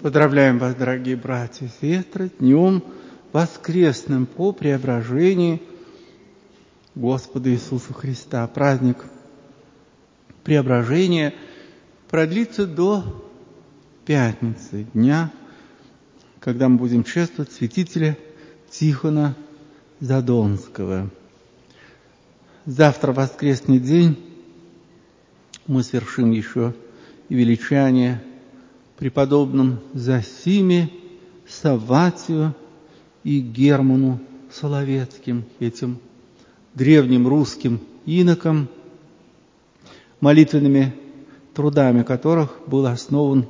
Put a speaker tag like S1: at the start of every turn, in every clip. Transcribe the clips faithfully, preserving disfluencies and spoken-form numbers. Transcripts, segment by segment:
S1: Поздравляем вас, дорогие братья и сестры, днем воскресным по преображении Господа Иисуса Христа. Праздник преображения продлится до пятницы, дня, когда мы будем чествовать святителя Тихона Задонского. Завтра, воскресный день, мы совершим еще и величание преподобным Зосиме, Савватию и Герману Соловецким, этим древним русским инокам, молитвенными трудами которых был основан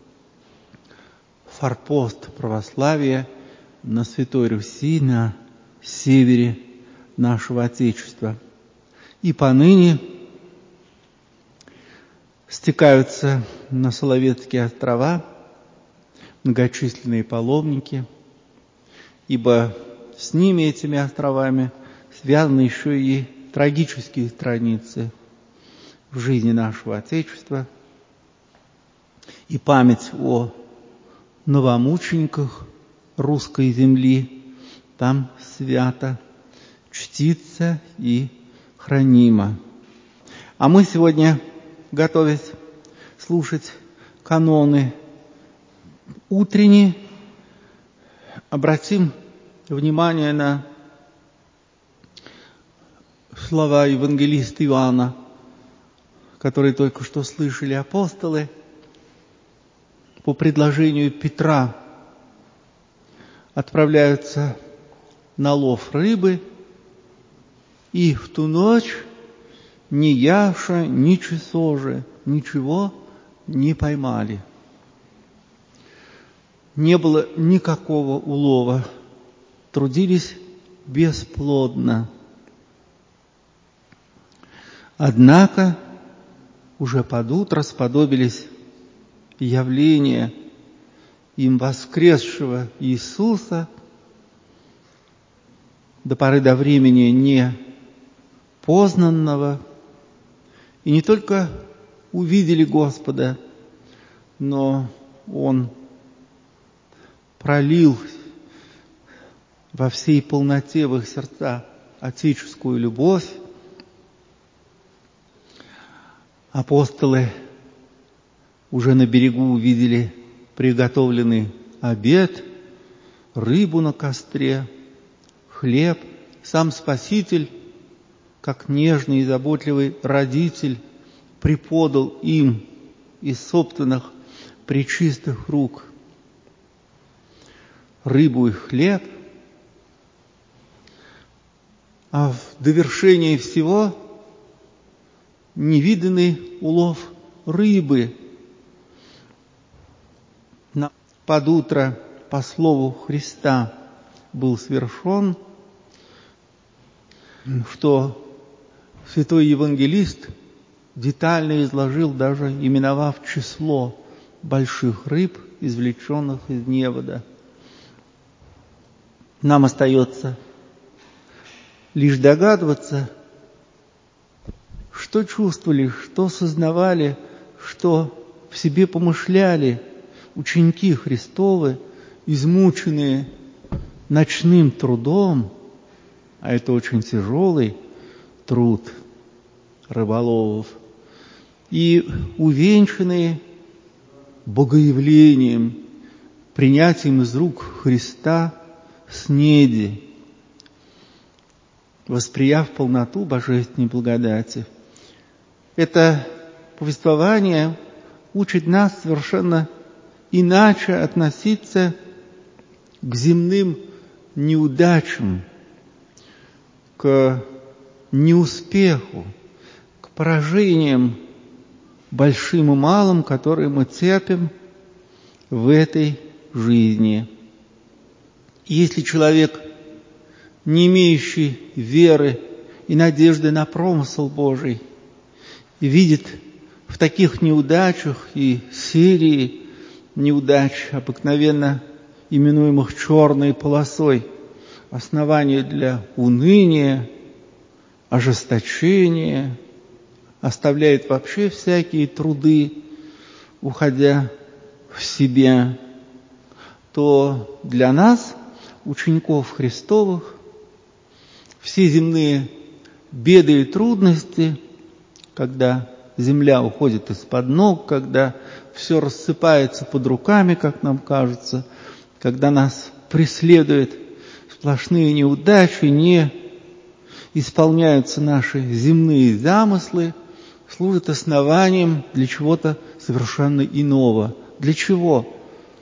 S1: форпост православия на Святой Руси, на севере нашего Отечества. И поныне стекаются на Соловецкие острова многочисленные паломники, ибо с ними, этими островами, связаны еще и трагические страницы в жизни нашего Отечества, и память о новомучениках русской земли там свято чтится и хранима. А мы сегодня, готовясь слушать каноны утренние, обратим внимание на слова евангелиста Иоанна, которые только что слышали апостолы по предложению Петра, отправляются на лов рыбы, и в ту ночь ни Яша, ни Чесоже ничего не поймали. Не было никакого улова, трудились бесплодно. Однако уже под утро сподобились явления им воскресшего Иисуса, до поры до времени не познанного, и не только увидели Господа, но Он пролил во всей полноте в их сердца отеческую любовь. Апостолы уже на берегу увидели приготовленный обед, рыбу на костре, хлеб. Сам Спаситель, как нежный и заботливый родитель, преподал им из собственных пречистых рук рыбу и хлеб, а в довершении всего невиданный улов рыбы. Под утро, по слову Христа, был совершен, что святой евангелист детально изложил, даже именовав число больших рыб, извлеченных из невода. Нам остается лишь догадываться, что чувствовали, что сознавали, что в себе помышляли ученики Христовы, измученные ночным трудом, а это очень тяжелый труд рыболовов, и увенчанные богоявлением, принятием из рук Христа снеди, восприяв полноту божественной благодати. Это повествование учит нас совершенно иначе относиться к земным неудачам, к неуспеху, к поражениям большим и малым, которые мы терпим в этой жизни. Если человек, не имеющий веры и надежды на промысл Божий, видит в таких неудачах и серии неудач, обыкновенно именуемых черной полосой, основания для уныния, ожесточения, оставляет вообще всякие труды, уходя в себя, что для нас, учеников Христовых, все земные беды и трудности, когда земля уходит из-под ног, когда все рассыпается под руками, как нам кажется, когда нас преследуют сплошные неудачи, не исполняются наши земные замыслы, служат основанием для чего-то совершенно иного. Для чего?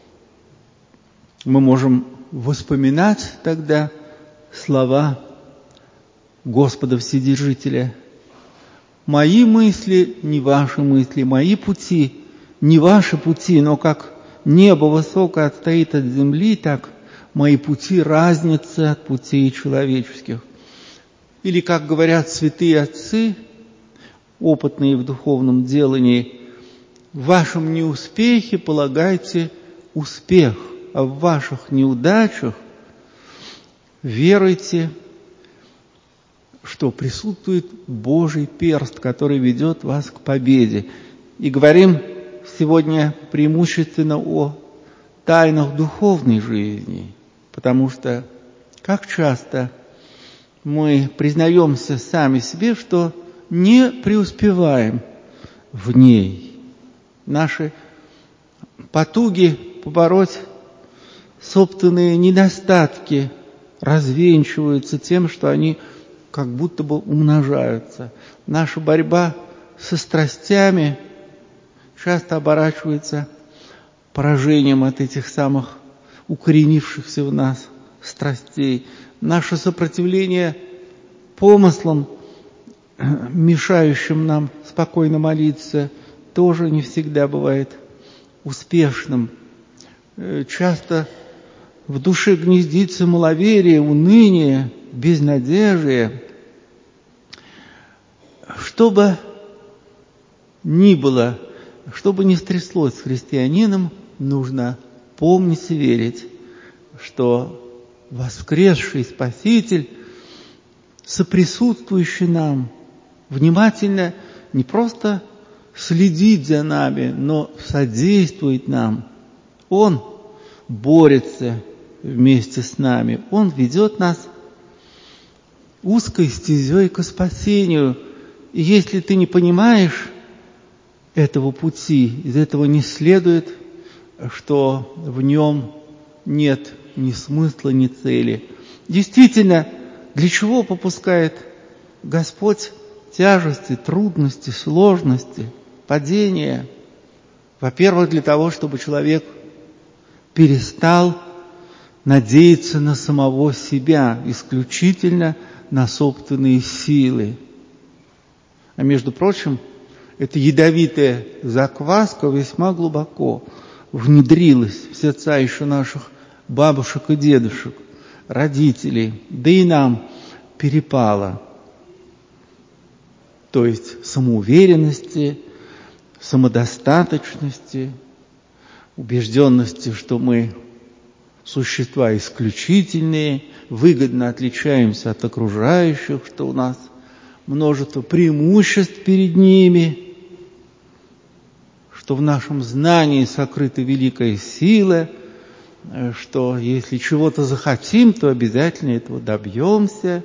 S1: Мы можем вспоминать тогда слова Господа Вседержителя: «Мои мысли не ваши мысли, мои пути не ваши пути, но как небо высокое отстоит от земли, так мои пути разнятся от путей человеческих». Или, как говорят святые отцы, опытные в духовном делании: в вашем неуспехе полагайте успех, а в ваших неудачах веруйте, что присутствует Божий перст, который ведет вас к победе. И говорим сегодня преимущественно о тайнах духовной жизни, потому что как часто мы признаемся сами себе, что не преуспеваем в ней. Наши потуги побороть собственные недостатки развенчиваются тем, что они как будто бы умножаются. Наша борьба со страстями часто оборачивается поражением от этих самых укоренившихся в нас страстей. Наше сопротивление помыслам, мешающим нам спокойно молиться, тоже не всегда бывает успешным. Часто в душе гнездится маловерие, уныние, безнадежие. Что бы ни было, что бы ни стряслось с христианином, нужно помнить и верить, что воскресший Спаситель, соприсутствующий нам, внимательно не просто следит за нами, но содействует нам. Он борется вместе с нами. Он ведет нас узкой стезей ко спасению. И если ты не понимаешь этого пути, из этого не следует, что в нем нет ни смысла, ни цели. Действительно, для чего попускает Господь тяжести, трудности, сложности, падения? Во-первых, для того, чтобы человек перестал надеяться на самого себя, исключительно на собственные силы. А между прочим, эта ядовитая закваска весьма глубоко внедрилась в сердца еще наших бабушек и дедушек, родителей, да и нам перепало. То есть самоуверенности, самодостаточности, убежденности, что мы существа исключительные, выгодно отличаемся от окружающих, что у нас множество преимуществ перед ними, что в нашем знании сокрыта великая сила, что если чего-то захотим, то обязательно этого добьемся.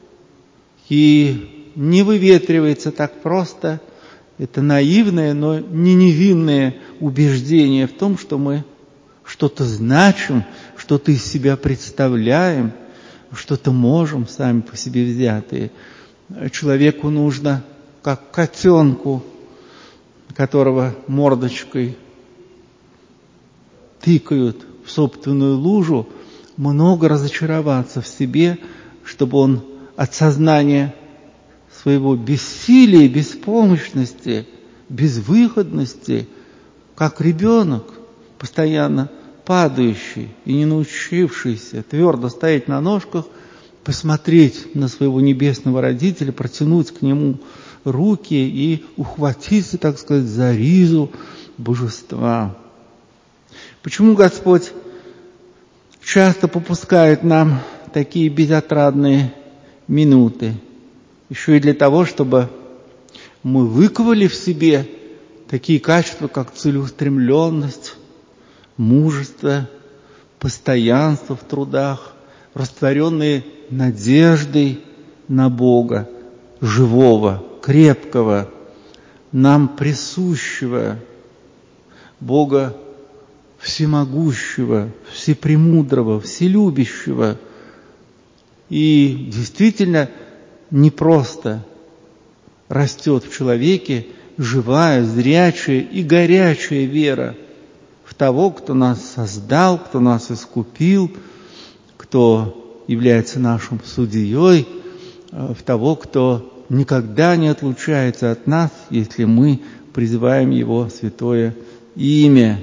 S1: И не выветривается так просто это наивное, но не невинное убеждение в том, что мы что-то значим, что-то из себя представляем, что-то можем сами по себе взятые. Человеку нужно, как котенку, которого мордочкой тыкают в собственную лужу, много разочароваться в себе, чтобы он от сознания своего бессилия, беспомощности, безвыходности, как ребенок, постоянно падающий и не научившийся твердо стоять на ножках, посмотреть на своего небесного родителя, протянуть к нему руки и ухватиться, так сказать, за ризу божества. Почему Господь часто попускает нам такие безотрадные минуты? Еще и для того, чтобы мы выковали в себе такие качества, как целеустремленность, мужество, постоянство в трудах, растворенные надеждой на Бога, живого, крепкого, нам присущего, Бога всемогущего, всепремудрого, вселюбящего. И действительно непросто растет в человеке живая, зрячая и горячая вера в того, кто нас создал, кто нас искупил, кто является нашим судьей, в того, кто никогда не отлучается от нас, если мы призываем Его святое имя.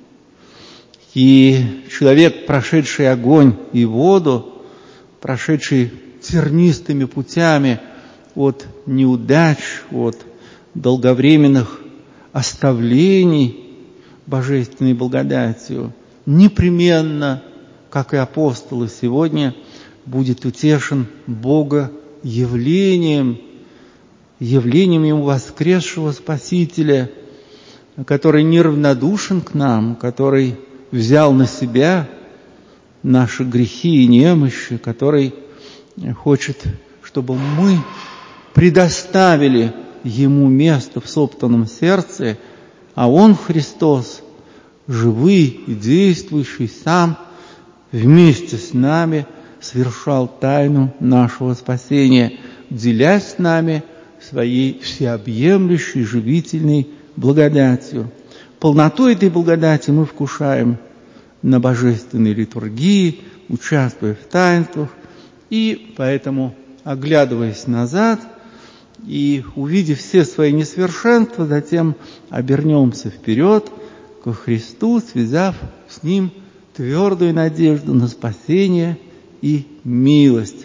S1: И человек, прошедший огонь и воду, прошедший тернистыми путями от неудач, от долговременных оставлений божественной благодатью, непременно, как и апостолы сегодня, будет утешен Бога явлением, явлением Ему воскресшего Спасителя, который неравнодушен к нам, который взял на себя наши грехи и немощи, который хочет, чтобы мы предоставили Ему место в собственном сердце, а Он, Христос, живый и действующий сам, вместе с нами совершал тайну нашего спасения, делясь с нами своей всеобъемлющей живительной благодатью. Полноту этой благодати мы вкушаем на божественной литургии, участвуя в таинствах, и поэтому, оглядываясь назад и увидев все свои несовершенства, затем обернемся вперед ко Христу, связав с Ним твердую надежду на спасение и милость.